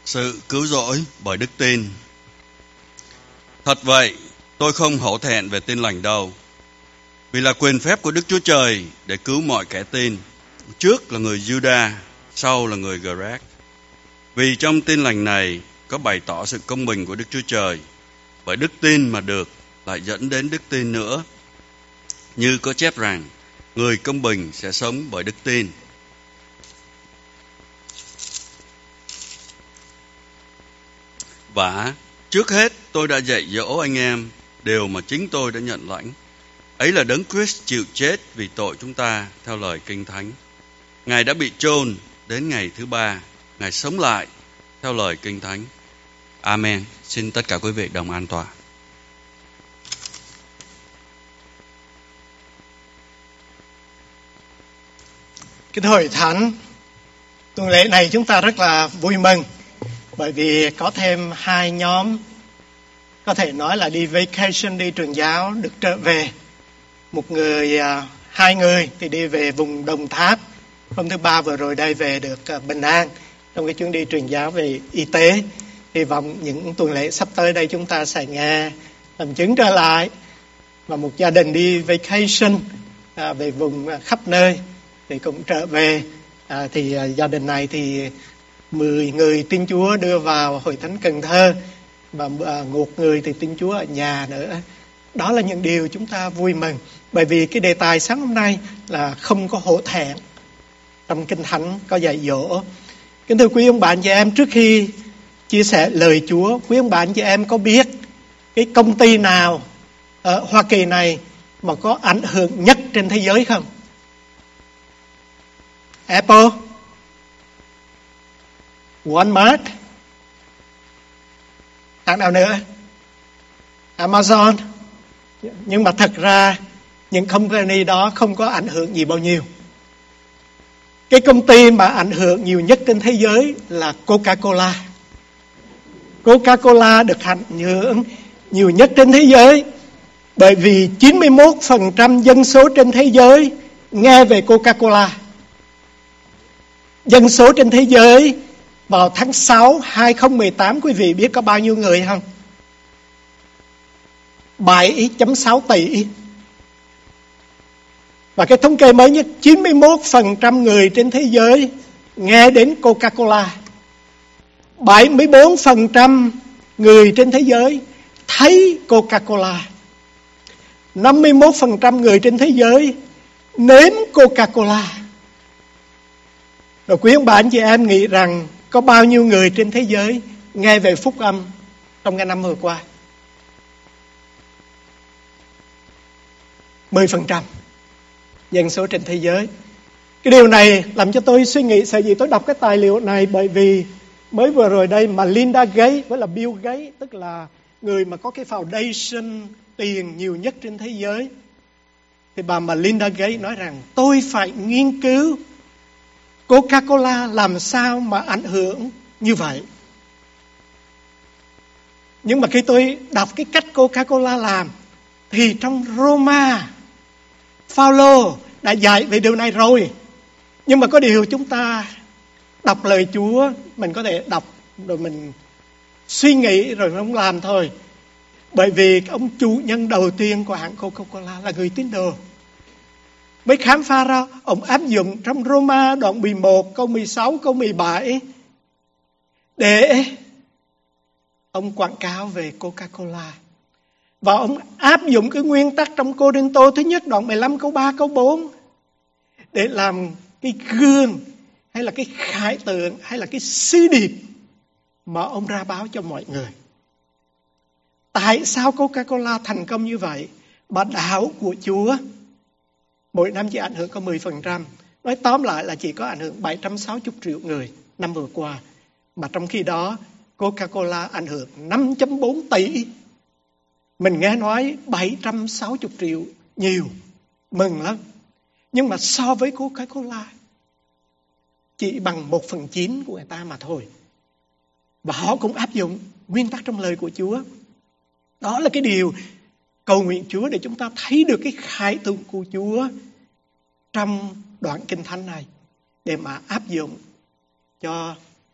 Sự cứu rỗi bởi đức tin. Thật vậy, tôi không hổ thẹn về tin lành đâu, vì là quyền phép của Đức Chúa Trời để cứu mọi kẻ tin, trước là người Juda, sau là người Grecc. Vì trong tin lành này có bày tỏ sự công bình của Đức Chúa Trời, bởi đức tin mà được lại dẫn đến đức tin nữa. Như có chép rằng, người công bình sẽ sống bởi đức tin. Và trước hết tôi đã dạy dỗ anh em điều mà chính tôi đã nhận lãnh. Ấy là Đấng Christ chịu chết vì tội chúng ta theo lời Kinh Thánh. Ngài đã bị chôn, đến ngày thứ ba Ngài sống lại theo lời Kinh Thánh. Amen. Xin tất cả quý vị đồng an tọa. Kính thưa Hội Thánh, tuần lễ này chúng ta rất là vui mừng bởi vì có thêm hai nhóm, có thể nói là đi vacation, đi trường giáo được trở về. Hai người thì đi về vùng Đồng Tháp, hôm thứ Ba vừa rồi đây về được bình an trong cái chuyến đi truyền giáo về y tế. Hy vọng những tuần lễ sắp tới đây chúng ta sẽ nghe làm chứng trở lại. Và một gia đình đi vacation về vùng khắp nơi thì cũng trở về. Gia đình này thì 10 người tin Chúa đưa vào Hội Thánh Cần Thơ và 1 người thì tin Chúa ở nhà nữa. Đó là những điều chúng ta vui mừng, bởi vì cái đề tài sáng hôm nay là không có hổ thẹn. Trong Kinh Thánh có dạy dỗ. Kính thưa quý ông bạn chị em, trước khi chia sẻ lời Chúa, quý ông bạn chị em có biết cái công ty nào ở Hoa Kỳ này mà có ảnh hưởng nhất trên thế giới không? Apple, Walmart, hãng nào nữa? Amazon. Nhưng mà thật ra những company đó không có ảnh hưởng gì bao nhiêu. Cái công ty mà ảnh hưởng nhiều nhất trên thế giới là Coca-Cola. Coca-Cola được ảnh hưởng nhiều nhất trên thế giới bởi vì 91% dân số trên thế giới nghe về Coca-Cola. Dân số trên thế giới vào tháng 6 2018 quý vị biết có bao nhiêu người không? 7.6 tỷ. Và cái thống kê mới nhất, 91% người trên thế giới nghe đến Coca-Cola. 74% người trên thế giới thấy Coca-Cola. 51% người trên thế giới nếm Coca-Cola. Rồi quý ông bà anh chị em nghĩ rằng có bao nhiêu người trên thế giới nghe về phúc âm trong cái năm vừa qua? 10% dân số trên thế giới. Cái điều này làm cho tôi suy nghĩ, sở dĩ tôi đọc cái tài liệu này bởi vì mới vừa rồi đây mà Melinda Gates với là Bill Gates, tức là người mà có cái foundation tiền nhiều nhất trên thế giới, thì bà Melinda Gates nói rằng tôi phải nghiên cứu Coca-Cola làm sao mà ảnh hưởng như vậy. Nhưng mà khi tôi đọc cái cách Coca-Cola làm thì trong Roma Phaolô đã dạy về điều này rồi. Nhưng mà có điều chúng ta đọc lời Chúa, mình có thể đọc rồi mình suy nghĩ rồi không làm thôi. Bởi vì ông chủ nhân đầu tiên của hãng Coca-Cola là người tín đồ. Mới khám phá ra, ông áp dụng trong Roma đoạn 11, câu 16, câu 17 để ông quảng cáo về Coca-Cola. Và ông áp dụng cái nguyên tắc trong Cô-rinh-tô thứ nhất đoạn 15, câu 3, câu 4 để làm cái gương hay là cái khải tượng hay là cái sứ điệp mà ông ra báo cho mọi người. Tại sao Coca-Cola thành công như vậy? Mà đạo của Chúa mỗi năm chỉ ảnh hưởng có 10%. Nói tóm lại là chỉ có ảnh hưởng 760 triệu người năm vừa qua. Mà trong khi đó Coca-Cola ảnh hưởng 5.4 tỷ. Mình nghe nói 760 triệu nhiều, mừng lắm. Nhưng mà so với Coca-Cola chỉ bằng 1/9 của người ta mà thôi. Và họ cũng áp dụng nguyên tắc trong lời của Chúa. Đó là cái điều cầu nguyện Chúa để chúng ta thấy được cái khải tượng của Chúa trong đoạn Kinh Thánh này, để mà áp dụng cho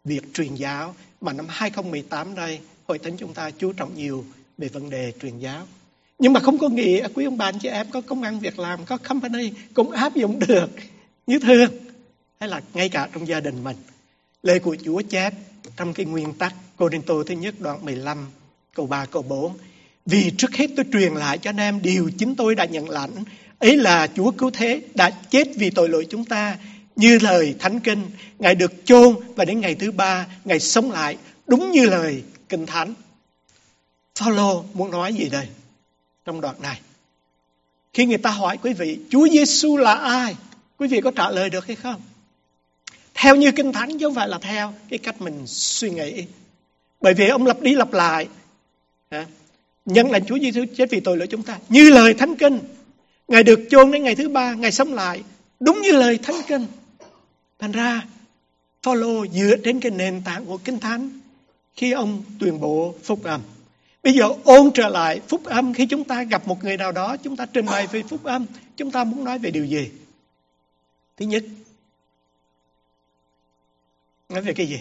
việc truyền giáo, mà năm 2018 đây, Hội Thánh chúng ta chú trọng nhiều về vấn đề truyền giáo. Nhưng mà không có nghĩa quý ông bà anh chị em có công ăn việc làm, có company cũng áp dụng được như thường, hay là ngay cả trong gia đình mình. Lời của Chúa chép trong cái nguyên tắc Cô-rinh-tô thứ nhất đoạn 15 câu 3 câu 4: vì trước hết tôi truyền lại cho anh em điều chính tôi đã nhận lãnh, ấy là Chúa cứu thế đã chết vì tội lỗi chúng ta, như lời Thánh Kinh. Ngài được chôn và đến ngày thứ ba Ngài sống lại, đúng như lời Kinh Thánh. Phaolô muốn nói gì đây trong đoạn này? Khi người ta hỏi quý vị Chúa Giêsu là ai, quý vị có trả lời được hay không? Theo như Kinh Thánh chứ không phải là theo cái cách mình suy nghĩ. Bởi vì ông lặp đi lặp lại nhận là Chúa Giêsu chết vì tội lỗi chúng ta, như lời Thánh Kinh. Ngài được chôn đến ngày thứ ba Ngài sống lại, đúng như lời Thánh Kinh. Thành ra Phaolô dựa trên cái nền tảng của Kinh Thánh khi ông tuyên bố phúc âm. Bây giờ ôn trở lại phúc âm. Khi chúng ta gặp một người nào đó, chúng ta trình bày về phúc âm, chúng ta muốn nói về điều gì? Thứ nhất, nói về cái gì?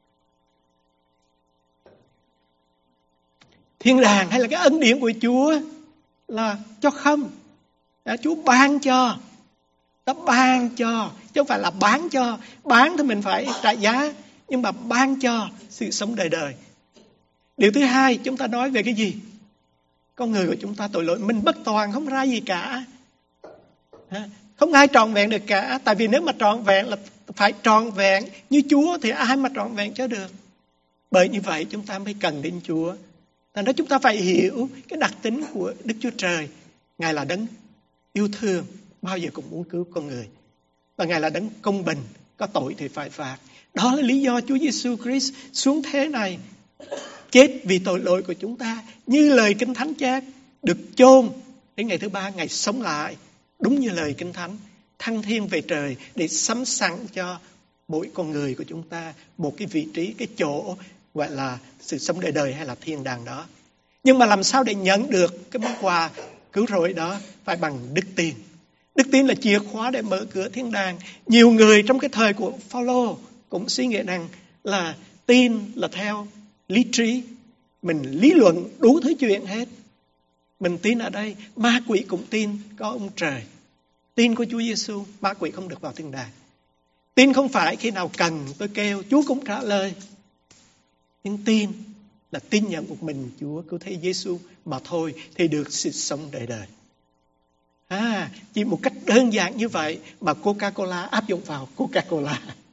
Thiên đàng hay là cái ân điển của Chúa là cho không? Chúa ban cho, ta ban cho, chứ không phải là bán cho. Bán thì mình phải trả giá, nhưng mà ban cho sự sống đời đời. Điều thứ hai, chúng ta nói về cái gì? Con người của chúng ta tội lỗi, mình bất toàn, không ra gì cả. Không ai trọn vẹn được cả. Tại vì nếu mà trọn vẹn là phải trọn vẹn như Chúa, thì ai mà trọn vẹn cho được. Bởi như vậy chúng ta mới cần đến Chúa. Thành ra chúng ta phải hiểu cái đặc tính của Đức Chúa Trời. Ngài là đấng yêu thương, bao giờ cũng muốn cứu con người. Và Ngài là đấng công bình, có tội thì phải phạt. Đó là lý do Chúa Giêsu Christ xuống thế này, chết vì tội lỗi của chúng ta, như lời Kinh Thánh chép, được chôn đến ngày thứ ba Ngài sống lại, đúng như lời Kinh Thánh, thăng thiên về trời để sắm sẵn cho mỗi con người của chúng ta một cái vị trí, cái chỗ gọi là sự sống đời đời hay là thiên đàng đó. Nhưng mà làm sao để nhận được cái món quà cứu rỗi đó? Phải bằng đức tin. Đức tin là chìa khóa để mở cửa thiên đàng. Nhiều người trong cái thời của Phaolô cũng suy nghĩ rằng là tin là theo lý trí, mình lý luận đủ thứ chuyện hết. Mình tin ở đây, ma quỷ cũng tin có ông trời. Tin của Chúa Giêsu, ma quỷ không được vào thiên đàng. Tin không phải khi nào cần tôi kêu Chúa cũng trả lời. Nhưng tin là tin nhận một mình Chúa cứu thế Giêsu mà thôi, thì được sự sống đời đời. Chỉ một cách đơn giản như vậy mà Coca-Cola áp dụng vào Coca-Cola.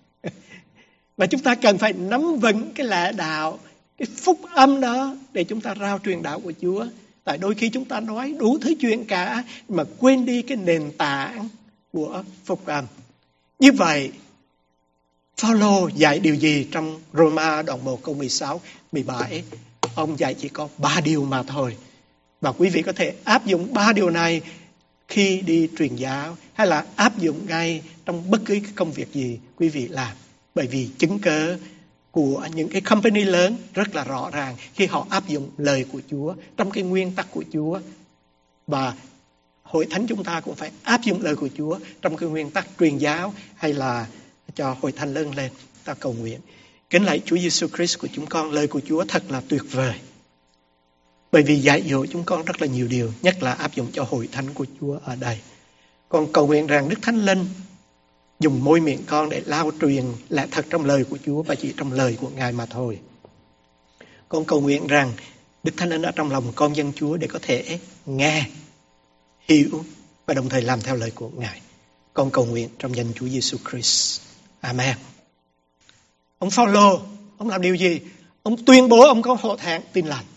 Và chúng ta cần phải nắm vững cái lẽ đạo, cái phúc âm đó để chúng ta rao truyền đạo của Chúa. Tại đôi khi chúng ta nói đủ thứ chuyện cả mà quên đi cái nền tảng của phúc âm. Như vậy, Phaolô dạy điều gì trong Roma đoạn 1 câu 16, 17? Ông dạy chỉ có 3 điều mà thôi. Và quý vị có thể áp dụng 3 điều này khi đi truyền giáo, hay là áp dụng ngay trong bất cứ công việc gì quý vị làm. Bởi vì chứng cớ của những cái company lớn rất là rõ ràng khi họ áp dụng lời của Chúa trong cái nguyên tắc của Chúa. Và Hội Thánh chúng ta cũng phải áp dụng lời của Chúa trong cái nguyên tắc truyền giáo, hay là cho Hội Thánh lớn lên. Ta cầu nguyện. Kính lạy Chúa Giêsu Christ của chúng con, lời của Chúa thật là tuyệt vời. Bởi vì dạy dỗ chúng con rất là nhiều điều, nhất là áp dụng cho Hội Thánh của Chúa ở đây. Con cầu nguyện rằng Đức Thánh Linh dùng môi miệng con để lao truyền lẽ thật trong lời của Chúa và chỉ trong lời của Ngài mà thôi. Con cầu nguyện rằng Đức Thánh Linh ở trong lòng con dân Chúa để có thể nghe, hiểu và đồng thời làm theo lời của Ngài. Con cầu nguyện trong danh Chúa Giêsu Christ. Amen. Ông Phaolô, ông làm điều gì? Ông tuyên bố ông có hổ thẹn tin lành.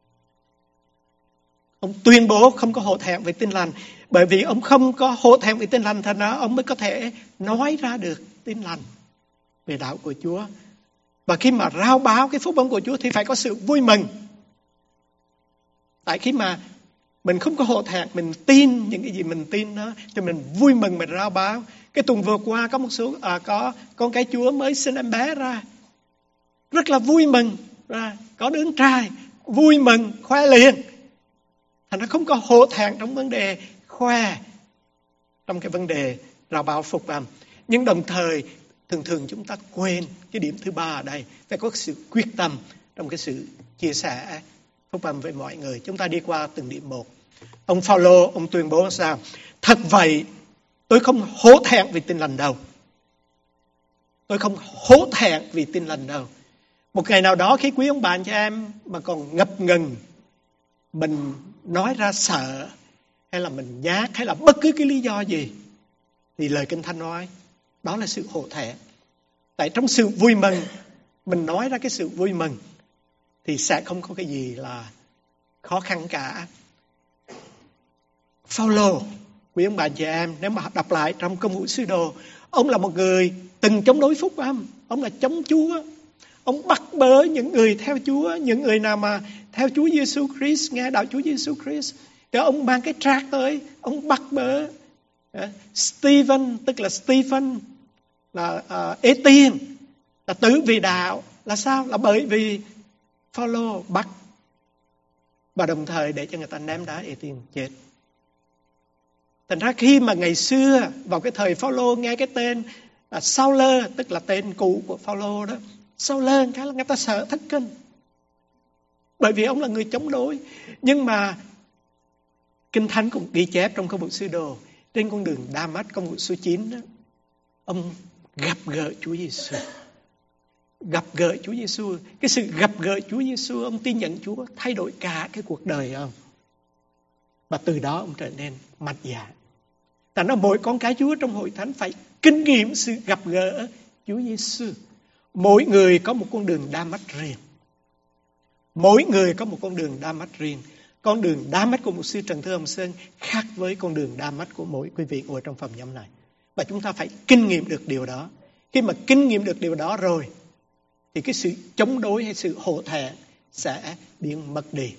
Ông tuyên bố không có hổ thẹn về tin lành. Bởi vì ông không có hổ thẹn về tin lành, thành ra ông mới có thể nói ra được tin lành về đạo của Chúa. Và khi mà rao báo cái phúc âm của Chúa thì phải có sự vui mừng. Tại khi mà mình không có hổ thẹn, mình tin những cái gì mình tin đó, thì mình vui mừng mình rao báo. Cái tuần vừa qua có một số có con cái Chúa mới sinh em bé ra, rất là vui mừng ra, có đứa trai, vui mừng khoe liền. Thành ra không có hổ thẹn trong vấn đề khoe, trong cái vấn đề rao báo phúc âm. Nhưng đồng thời thường thường chúng ta quên cái điểm thứ ba ở đây. Phải có sự quyết tâm trong cái sự chia sẻ phúc âm với mọi người. Chúng ta đi qua từng điểm một. Ông Phaolô, ông tuyên bố sao? Thật vậy, tôi không hổ thẹn vì tin lành đâu. Tôi không hổ thẹn vì tin lành đâu. Một ngày nào đó khi quý ông bạn cho em mà còn ngập ngừng, mình nói ra sợ, hay là mình nhát, hay là bất cứ cái lý do gì, thì lời Kinh Thánh nói đó là sự hổ thẹn. Tại trong sự vui mừng, mình nói ra cái sự vui mừng thì sẽ không có cái gì là khó khăn cả. Phaolô, quý ông bà chị em, nếu mà đọc lại trong Công vụ Sứ Đồ, ông là một người từng chống đối phúc âm. Ông là chống Chúa. Ông bắt bớ những người theo Chúa, những người nào mà theo Chúa Giêsu Christ, nghe đạo Chúa Giêsu Christ. Rồi ông mang cái tract tới, ông bắt bớ. Stephen, tức là Stephen, là ê tiên, là tử vì đạo. Là sao? Là bởi vì Phaolô bắt, và đồng thời để cho người ta ném đá ê tiên chết. Thành ra khi mà ngày xưa vào cái thời Phaolô nghe cái tên Saul, tức là tên cũ của Phaolô đó, Saul cái là người ta sợ thất kinh, bởi vì ông là người chống đối. Nhưng mà Kinh Thánh cũng ghi chép trong Công vụ Sứ Đồ, trên con đường Đa-mách, Công vụ số 9 đó, ông gặp gỡ Chúa Giêsu. Gặp gỡ Chúa Giêsu, cái sự gặp gỡ Chúa Giêsu, ông tin nhận Chúa thay đổi cả cái cuộc đời ông. Và từ đó ông trở nên mạnh dạn. Tại nó mỗi con cái Chúa trong hội thánh phải kinh nghiệm sự gặp gỡ Chúa Giêsu. Mỗi người có một con đường Đa-mách riêng. Mỗi người có một con đường Đa-mách riêng. Con đường Đa-mách của mục sư Trần Thư Hồng Sơn khác với con đường Đa-mách của mỗi quý vị ngồi trong phòng nhóm này. Và chúng ta phải kinh nghiệm được điều đó. Khi mà kinh nghiệm được điều đó rồi, thì cái sự chống đối hay sự hổ thẹn sẽ biến mất đi.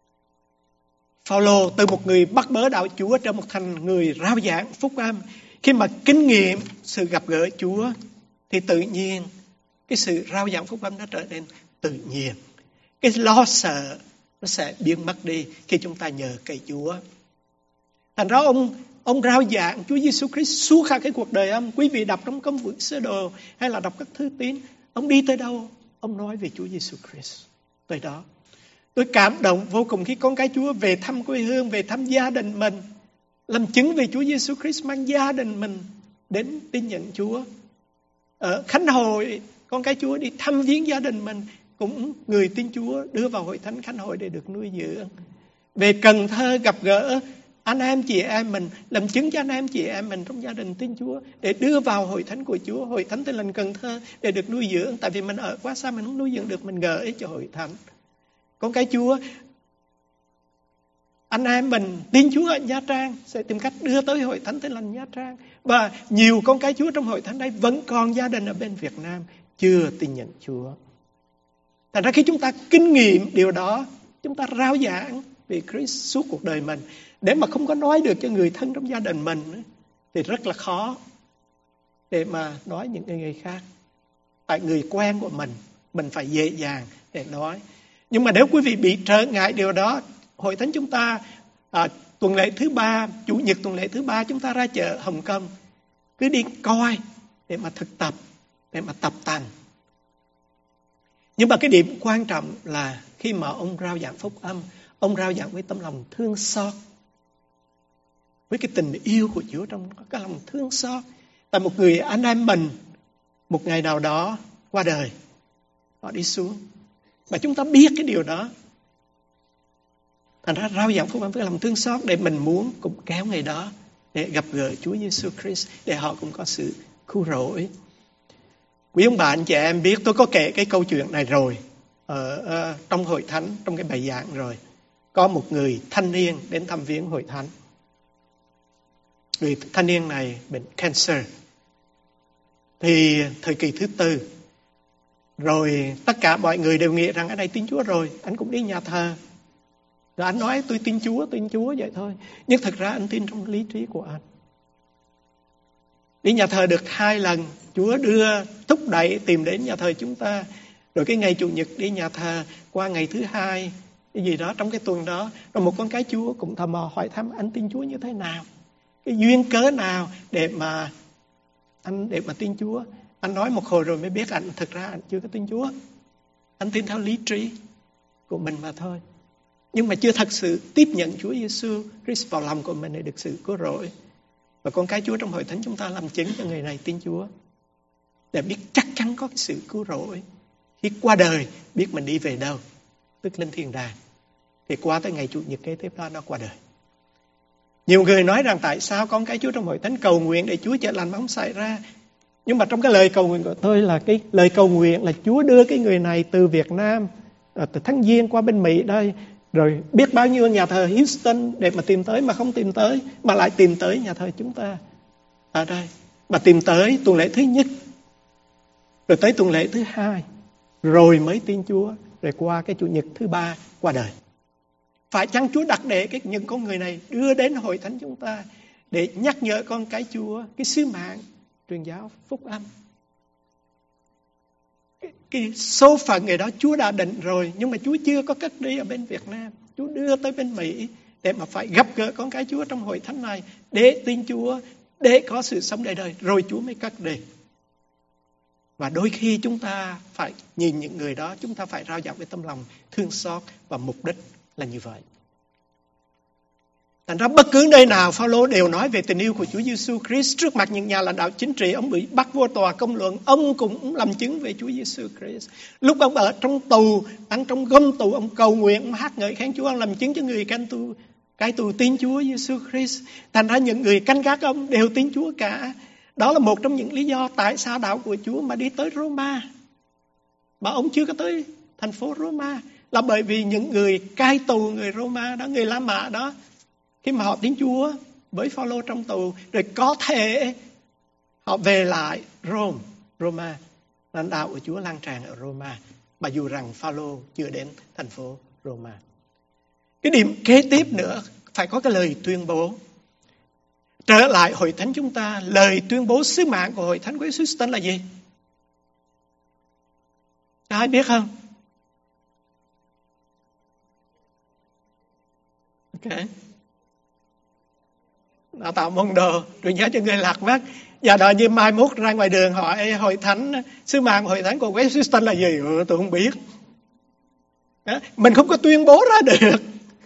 Phaolô từ một người bắt bớ đạo Chúa trở một thành người rao giảng phúc âm. Khi mà kinh nghiệm sự gặp gỡ Chúa thì tự nhiên cái sự rao giảng phúc âm nó trở nên tự nhiên. Cái lo sợ nó sẽ biến mất đi khi chúng ta nhờ cậy Chúa. Thành ra ông rao giảng Chúa Giêsu Christ suốt cả cái cuộc đời ông. Quý vị đọc trong Công vụ Sứ Đồ hay là đọc các thư tín, ông đi tới đâu ông nói về Chúa Giêsu Christ tới đó. Tôi cảm động vô cùng khi con cái Chúa về thăm quê hương, về thăm gia đình mình, làm chứng về Chúa Giêsu Christ, mang gia đình mình đến tin nhận Chúa. Ở Khánh Hội, con cái Chúa đi thăm viếng gia đình mình, cũng người tin Chúa đưa vào hội thánh Khánh Hội để được nuôi dưỡng. Về Cần Thơ gặp gỡ anh em chị em mình, làm chứng cho anh em chị em mình trong gia đình tin Chúa, để đưa vào hội thánh của Chúa, hội thánh Tin Lành Cần Thơ, để được nuôi dưỡng. Tại vì mình ở quá xa mình không nuôi dưỡng được, mình gửi cho hội thánh. Con cái Chúa, anh em mình tin Chúa ở Nha Trang sẽ tìm cách đưa tới hội thánh Tin Lành Nha Trang. Và nhiều con cái Chúa trong hội thánh đây vẫn còn gia đình ở bên Việt Nam chưa tin nhận Chúa. Thành ra khi chúng ta kinh nghiệm điều đó, chúng ta rao giảng về Christ suốt cuộc đời mình, để mà không có nói được cho người thân trong gia đình mình thì rất là khó để mà nói những người khác. Tại người quen của mình phải dễ dàng để nói. Nhưng mà nếu quý vị bị trở ngại điều đó, hội thánh chúng ta tuần lễ thứ 3, chủ nhật tuần lễ thứ 3 chúng ta ra chợ Hồng Kông, cứ đi coi để mà thực tập, để mà tập tành. Nhưng mà cái điểm quan trọng là khi mà ông rao giảng phúc âm, ông rao giảng với tấm lòng thương xót, với cái tình yêu của Chúa trong cái lòng thương xót. Tại một người anh em mình một ngày nào đó qua đời, họ đi xuống, mà chúng ta biết cái điều đó. Thành ra rao giảng phúc âm với lòng thương xót, để mình muốn cũng kéo người đó để gặp gỡ Chúa Giêsu Christ, để họ cũng có sự cứu rỗi. Quý ông bà anh chị em biết, tôi có kể cái câu chuyện này rồi ở trong hội thánh, trong cái bài giảng rồi. Có một người thanh niên đến thăm viếng hội thánh. Người thanh niên này bệnh cancer. Thì thời kỳ thứ 4, rồi tất cả mọi người đều nghĩ rằng anh này tin Chúa rồi, anh cũng đi nhà thờ. Rồi anh nói tôi tin Chúa vậy thôi. Nhưng thực ra anh tin trong lý trí của anh. Đi nhà thờ được 2 lần, Chúa đưa thúc đẩy tìm đến nhà thờ chúng ta. Rồi cái ngày Chủ nhật đi nhà thờ, qua ngày thứ 2 cái gì đó trong cái tuần đó, rồi một con cái Chúa cũng tò mò hỏi thăm anh tin Chúa như thế nào, cái duyên cớ nào để mà tin Chúa. Anh nói một hồi rồi mới biết thực ra anh chưa có tin Chúa. Anh tin theo lý trí của mình mà thôi. Nhưng mà chưa thật sự tiếp nhận Chúa Giêsu Christ vào lòng của mình để được sự cứu rỗi. Và con cái Chúa trong hội thánh chúng ta làm chứng cho người này tin Chúa, để biết chắc chắn có cái sự cứu rỗi. Khi qua đời biết mình đi về đâu, tức lên thiên đàng. Thì qua tới ngày Chủ nhật kế tiếp đó nó qua đời. Nhiều người nói rằng tại sao con cái Chúa trong hội thánh cầu nguyện để Chúa chữa lành mà không xảy ra. Nhưng mà trong cái lời cầu nguyện của tôi là cái lời cầu nguyện là Chúa đưa cái người này từ Việt Nam, từ Thanh Giang qua bên Mỹ đây, rồi biết bao nhiêu nhà thờ Houston để mà tìm tới mà không tìm tới, mà lại tìm tới nhà thờ chúng ta ở đây, mà tìm tới tuần lễ thứ nhất, rồi tới tuần lễ thứ hai, rồi mới tin Chúa, rồi qua cái Chủ nhật thứ ba qua đời. Phải chăng Chúa đặt để những con người này đưa đến hội thánh chúng ta để nhắc nhở con cái Chúa cái sứ mạng truyền giáo phúc âm? Cái số phận người đó Chúa đã định rồi, nhưng mà Chúa chưa có cất đi ở bên Việt Nam. Chúa đưa tới bên Mỹ để mà phải gặp gỡ con cái Chúa trong hội thánh này để tin Chúa, để có sự sống đời đời, rồi Chúa mới cất đi. Và đôi khi chúng ta phải nhìn những người đó, chúng ta phải rao giảng với tâm lòng thương xót, và mục đích là như vậy. Thành ra bất cứ nơi nào Phao-lô đều nói về tình yêu của Chúa Giêsu Christ. Trước mặt những nhà lãnh đạo chính trị, ông bị bắt vô tòa công luận, ông cũng làm chứng về Chúa Giêsu Christ. Lúc ông ở trong tù, đang trong gông tù, ông cầu nguyện, ông hát ngợi khen Chúa, ông làm chứng cho người cai tù tin Chúa Giêsu Christ. Thành ra những người canh gác ông đều tin Chúa cả. Đó là một trong những lý do tại sao đạo của Chúa mà đi tới Roma, mà ông chưa có tới thành phố Roma, là bởi vì những người cai tù, người Roma đó, người La Mã đó, khi mà họ tin Chúa với Phao-lô trong tù, rồi có thể họ về lại Roma, lãnh đạo của Chúa lan tràn ở Roma, mà dù rằng Phao-lô chưa đến thành phố Roma. Cái điểm kế tiếp nữa, phải có cái lời tuyên bố. Trở lại hội thánh chúng ta, lời tuyên bố sứ mạng của hội thánh của Houston là gì? Ai biết không? Ok. Đào tạo môn đồ, truyền giáo cho người lạc mất. Giờ đó như mai mốt ra ngoài đường hỏi hội thánh, sứ mạng hội thánh của West Houston là gì? Tôi không biết. Mình không có tuyên bố ra được.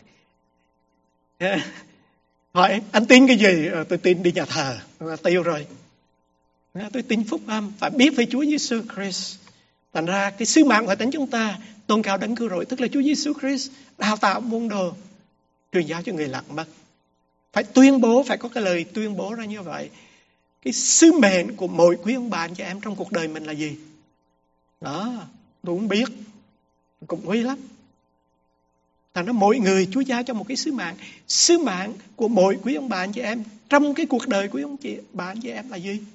Hỏi anh tin cái gì? Tôi tin đi nhà thờ. Tiêu rồi. Tôi tin phúc âm, phải biết về Chúa Giêsu Christ. Thành ra cái sứ mạng hội thánh chúng ta tôn cao đấng cứu rỗi, tức là Chúa Giêsu Christ, đào tạo môn đồ, truyền giáo cho người lạc mất. Phải tuyên bố, phải có cái lời tuyên bố ra như vậy. Cái sứ mệnh của mỗi quý ông bà anh chị em trong cuộc đời mình là gì? Đó, tôi không biết. Cũng nguy lắm. Thành ra mỗi người Chúa giao cho một cái sứ mạng. Sứ mạng của mỗi quý ông bà anh chị em trong cái cuộc đời của ông bà anh chị em là gì?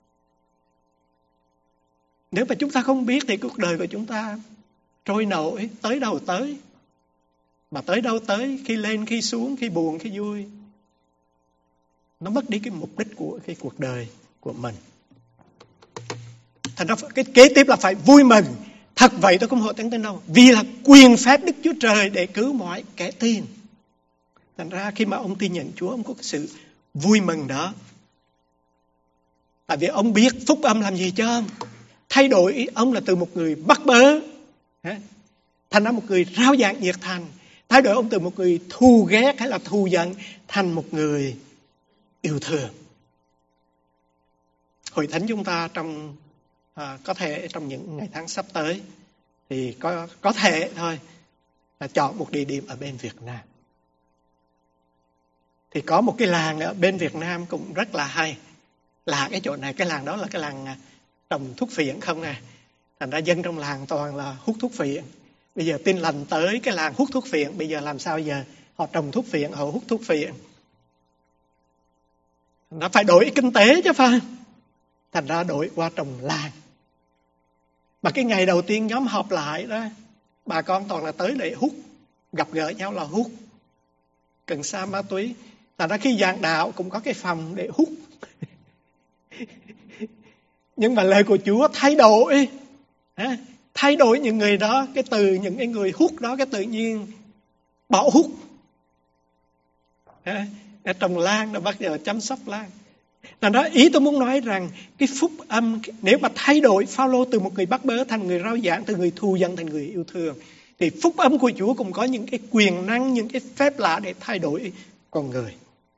Nếu mà chúng ta không biết thì cuộc đời của chúng ta trôi nổi, tới đâu tới. Mà tới đâu tới, khi lên, khi xuống, khi buồn, khi vui. Nó mất đi cái mục đích của cái cuộc đời của mình. Thành ra cái kế tiếp là phải vui mừng. Thật vậy tôi không hộ thánh tin đâu. Vì là quyền phép Đức Chúa Trời để cứu mọi kẻ tin. Thành ra khi mà ông tin nhận Chúa, ông có cái sự vui mừng đó. Tại vì ông biết phúc âm làm gì cho ông. Thay đổi ông là từ một người bắt bớ, thành ra một người rao giảng nhiệt thành. Thay đổi ông từ một người thù ghét hay là thù giận thành một người yêu thương. Hội thánh chúng ta trong có thể trong những ngày tháng sắp tới thì có thể thôi là chọn một địa điểm ở bên Việt Nam. Thì có một cái làng ở bên Việt Nam cũng rất là hay. Là cái chỗ này, cái làng đó là cái làng trồng thuốc phiện không à. Thành ra dân trong làng toàn là hút thuốc phiện. Bây giờ tin lành tới cái làng hút thuốc phiện, bây giờ làm sao giờ? Họ trồng thuốc phiện, họ hút thuốc phiện. Nó phải đổi kinh tế chứ phải. Thành ra đổi qua trồng làng. Mà cái ngày đầu tiên nhóm họp lại đó, bà con toàn là tới để hút, gặp gỡ nhau là hút cần sa ma túy. Thành ra khi giảng đạo cũng có cái phòng để hút. Nhưng mà lời của Chúa thay đổi những người đó, cái từ những cái người hút đó, cái tự nhiên bỏ hút. Ở trồng lan rồi bắt giờ chăm sóc lan. Thành ra ý tôi muốn nói rằng cái phúc âm nếu mà thay đổi Phao-lô từ một người bắt bớ thành người rao giảng, từ người thù giận thành người yêu thương, thì phúc âm của Chúa cũng có những cái quyền năng, những cái phép lạ để thay đổi con người.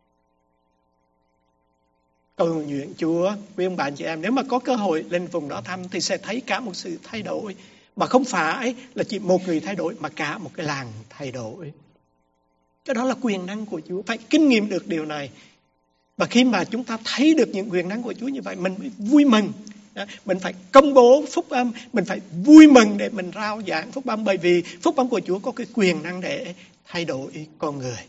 Cầu nguyện Chúa, quý ông bạn chị em, nếu mà có cơ hội lên vùng đó thăm thì sẽ thấy cả một sự thay đổi, mà không phải là chỉ một người thay đổi mà cả một cái làng thay đổi. Cái đó là quyền năng của Chúa, phải kinh nghiệm được điều này. Và khi mà chúng ta thấy được những quyền năng của Chúa như vậy, mình mới vui mừng. Mình phải công bố phúc âm, mình phải vui mừng để mình rao giảng phúc âm, bởi vì phúc âm của Chúa có cái quyền năng để thay đổi con người.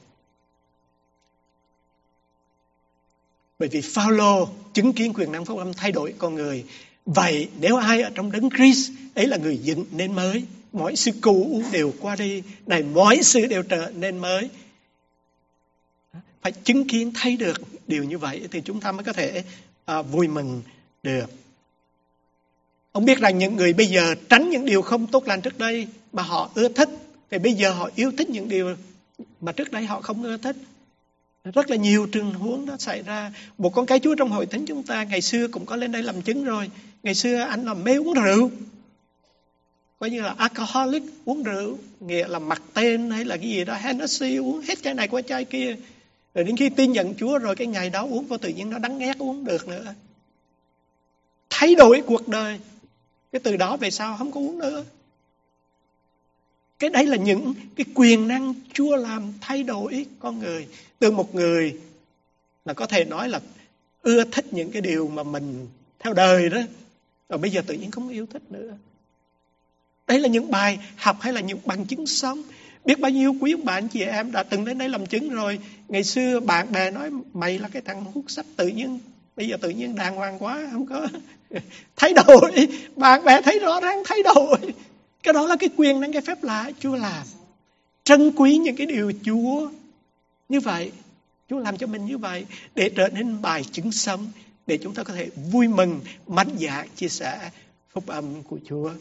Bởi vì Phao-lô chứng kiến quyền năng phúc âm thay đổi con người. Vậy nếu ai ở trong đấng Christ ấy là người dựng nên mới, mọi sự cũ đều qua đi, này mọi sự đều trở nên mới. Phải chứng kiến thấy được điều như vậy thì chúng ta mới có thể vui mừng được. Ông biết rằng những người bây giờ tránh những điều không tốt lành trước đây mà họ ưa thích, thì bây giờ họ yêu thích những điều mà trước đây họ không ưa thích. Rất là nhiều trường huống đó xảy ra. Một con cái Chúa trong hội thánh chúng ta ngày xưa cũng có lên đây làm chứng rồi. Ngày xưa anh là mê uống rượu, coi như là alcoholic, uống rượu, nghĩa là mặc tên hay là cái gì đó, Hennessy, uống hết chai này qua chai kia. Rồi đến khi tin nhận Chúa rồi cái ngày đó uống vô tự nhiên nó đắng ghét, uống được nữa. Thay đổi cuộc đời. Cái từ đó về sau không có uống nữa. Cái đấy là những cái quyền năng Chúa làm thay đổi con người. Từ một người là có thể nói là ưa thích những cái điều mà mình theo đời đó, rồi bây giờ tự nhiên không yêu thích nữa. Đấy là những bài học hay là những bằng chứng sống. Biết bao nhiêu quý ông bạn chị em đã từng đến đây làm chứng rồi. Ngày xưa bạn bè nói mày là cái thằng hút sách, tự nhiên bây giờ tự nhiên đàng hoàng quá, không có thay đổi. Bạn bè thấy rõ ràng thay đổi. Cái đó là cái quyền năng, cái phép lạ Chúa làm. Trân quý những cái điều Chúa như vậy, Chúa làm cho mình như vậy để trở nên bài chứng sống, để chúng ta có thể vui mừng, mạnh dạn chia sẻ phúc âm của Chúa.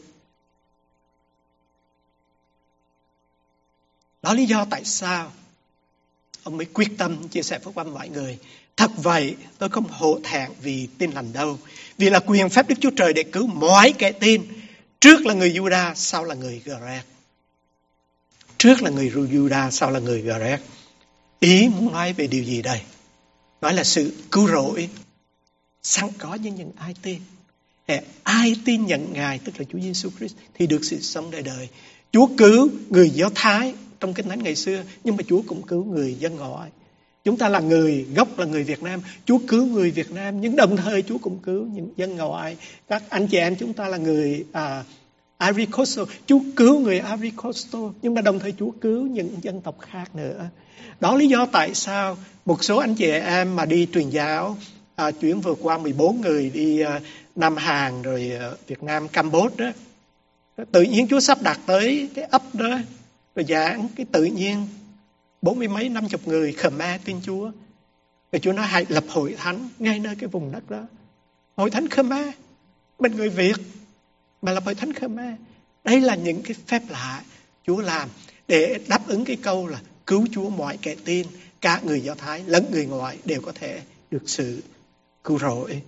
Đó lý do tại sao ông mới quyết tâm chia sẻ phúc âm mọi người. Thật vậy, tôi không hổ thẹn vì tin lành đâu, vì là quyền phép Đức Chúa Trời để cứu mọi kẻ tin. Trước là người Giu-đa, sau là người Gơ-rét. Trước là người Giu-đa, sau là người Gơ-rét. Ý muốn nói về điều gì đây? Nói là sự cứu rỗi sẵn có với những ai tin. Ai tin nhận Ngài, tức là Chúa Giêsu Christ, thì được sự sống đời đời. Chúa cứu người Do Thái trong Kinh Thánh ngày xưa, nhưng mà Chúa cũng cứu người dân ngoại. Chúng ta là người gốc, là người Việt Nam. Chúa cứu người Việt Nam, nhưng đồng thời Chúa cũng cứu những dân ngoại. Các anh chị em chúng ta là người Ivory Coast, Chúa cứu người Ivory Coast, nhưng mà đồng thời Chúa cứu những dân tộc khác nữa. Đó lý do tại sao một số anh chị em mà đi truyền giáo, chuyến vừa qua 14 người đi Nam Hàn rồi Việt Nam, Campuchia đó, tự nhiên Chúa sắp đặt tới cái ấp đó rồi giảng, cái tự nhiên 40 mấy 50 người Khmer tin Chúa. Rồi Chúa nói hãy lập hội thánh ngay nơi cái vùng đất đó. Hội thánh Khmer, mình người Việt mà lập hội thánh Khmer. Đây là những cái phép lạ Chúa làm để đáp ứng cái câu là cứu Chúa mọi kẻ tin, cả người Do Thái lẫn người ngoại đều có thể được sự cứu rỗi.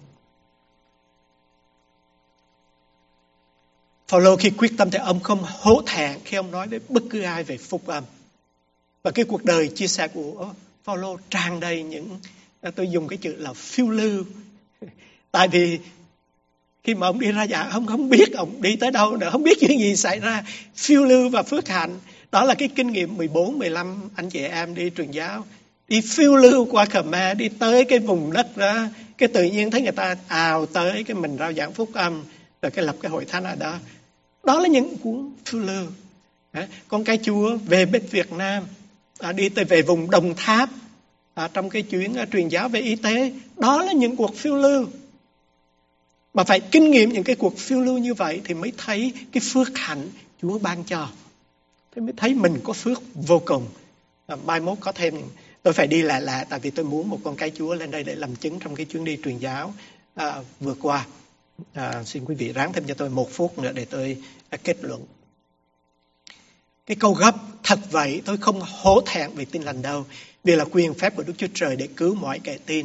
Phao-lô khi quyết tâm thì ông không hổ thẹn khi ông nói với bất cứ ai về phúc âm. Và cái cuộc đời chia sẻ của Phao-lô tràn đầy những, tôi dùng cái chữ là phiêu lưu. Tại vì khi mà ông đi ra giảng, ông không biết ông đi tới đâu nữa, không biết chuyện gì xảy ra. Phiêu lưu và phước hạnh, đó là cái kinh nghiệm 14, 15 anh chị em đi truyền giáo. Đi phiêu lưu qua Khmer, đi tới cái vùng đất đó, cái tự nhiên thấy người ta ào tới, cái mình rao giảng phúc âm, rồi cái lập cái hội thánh ở đó. Đó là những cuốn phiêu lưu. Con cái Chúa về bên Việt Nam, đi tới về vùng Đồng Tháp, trong cái chuyến truyền giáo về y tế. Đó là những cuộc phiêu lưu. Mà phải kinh nghiệm những cái cuộc phiêu lưu như vậy thì mới thấy cái phước hạnh Chúa ban cho. Thế mới thấy mình có phước vô cùng. Mai mốt có thêm, tôi phải đi lại tại vì tôi muốn một con cái Chúa lên đây để làm chứng trong cái chuyến đi truyền giáo vừa qua. Xin quý vị ráng thêm cho tôi 1 phút nữa để tôi kết luận. Cái câu gấp, thật vậy tôi không hổ thẹn vì tin lành đâu, vì là quyền phép của Đức Chúa Trời để cứu mọi kẻ tin.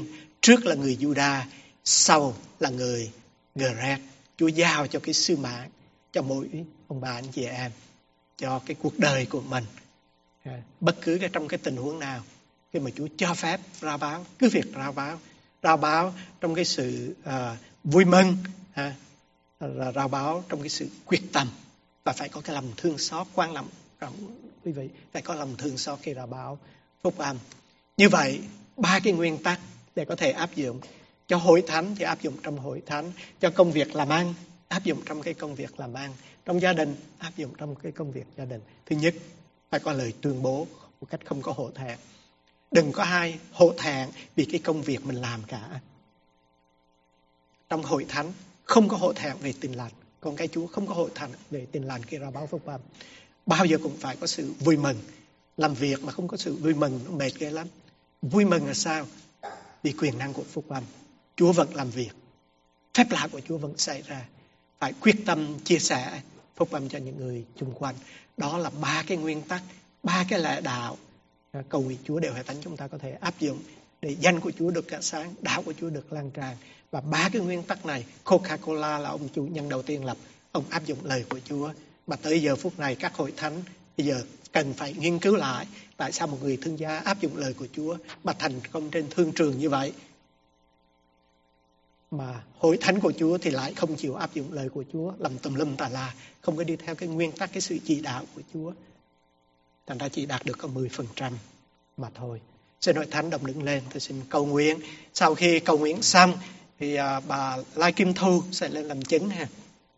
Trước là người Juda, sau là người Geret. Chúa giao cho cái sứ mạng cho mỗi ông bà anh chị em, cho cái cuộc đời của mình. Bất cứ trong cái tình huống nào, khi mà Chúa cho phép rao báo, cứ việc rao báo trong cái sự vui mừng, rao báo trong cái sự quyết tâm, và phải có cái lòng thương xót. Quan trọng quý vị, phải có lòng thương xót khi rao báo phúc âm. Như vậy, 3 cái nguyên tắc để có thể áp dụng cho hội thánh thì áp dụng trong hội thánh, cho công việc làm ăn áp dụng trong cái công việc làm ăn, trong gia đình áp dụng trong cái công việc gia đình. Thứ nhất, phải có lời tuyên bố một cách không có hổ thẹn. Đừng có ai hổ thẹn vì cái công việc mình làm cả. Trong hội thánh không có hổ thẹn về tin lành, con cái Chúa không có hổ thẹn về tin lành khi rao báo phúc âm. Bao giờ cũng phải có sự vui mừng. Làm việc mà không có sự vui mừng nó mệt ghê lắm. Vui mừng là sao? Vì quyền năng của phúc âm, Chúa vẫn làm việc, phép lạ của Chúa vẫn xảy ra. Phải quyết tâm chia sẻ phúc âm cho những người xung quanh. Đó là 3 cái nguyên tắc, 3 cái lẽ đạo. Cầu nguyện Chúa đều hội thánh chúng ta có thể áp dụng để danh của Chúa được cả sáng, đạo của Chúa được lan tràn. Và 3 cái nguyên tắc này, Coca-Cola là ông chủ nhân đầu tiên lập, ông áp dụng lời của Chúa. Mà tới giờ phút này các hội thánh bây giờ cần phải nghiên cứu lại tại sao một người thương gia áp dụng lời của Chúa mà thành công trên thương trường như vậy, mà hội thánh của Chúa thì lại không chịu áp dụng lời của Chúa, làm tùm lum tà la, không có đi theo cái nguyên tắc, cái sự chỉ đạo của Chúa. Thành ra chỉ đạt được có 10% mà thôi. Xin hội thánh đồng đứng lên, tôi xin cầu nguyện. Sau khi cầu nguyện xong thì bà Lai Kim Thu sẽ lên làm chứng ha.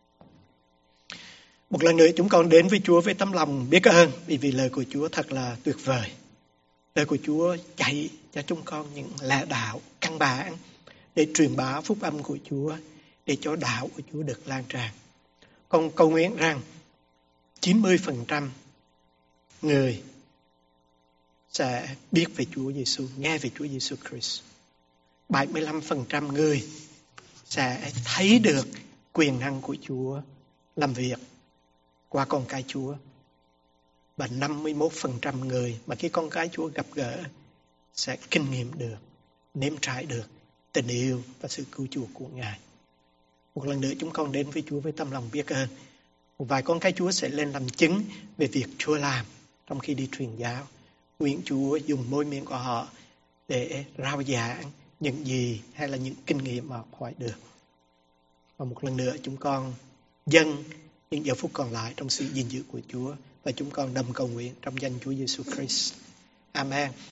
Một lần nữa chúng con đến với Chúa với tấm lòng biết ơn, vì lời của Chúa thật là tuyệt vời. Lời của Chúa dạy cho chúng con những lẽ đạo căn bản để truyền bá phúc âm của Chúa, để cho đạo của Chúa được lan tràn. Con cầu nguyện rằng 90% người sẽ biết về Chúa Giêsu, nghe về Chúa Giêsu Christ. 75% người sẽ thấy được quyền năng của Chúa làm việc qua con cái Chúa. Và 51% người mà khi con cái Chúa gặp gỡ sẽ kinh nghiệm được, nếm trải được tình yêu và sự cứu chuộc của Ngài. Một lần nữa chúng con đến với Chúa với tâm lòng biết ơn. Một vài con cái Chúa sẽ lên làm chứng về việc Chúa làm trong khi đi truyền giáo. Nguyện Chúa dùng môi miệng của họ để rao giảng những gì hay là những kinh nghiệm mà họ được. Và một lần nữa chúng con dâng những giờ phút còn lại trong sự gìn giữ của Chúa, và chúng con đồng cầu nguyện trong danh Chúa Giêsu Christ. Amen.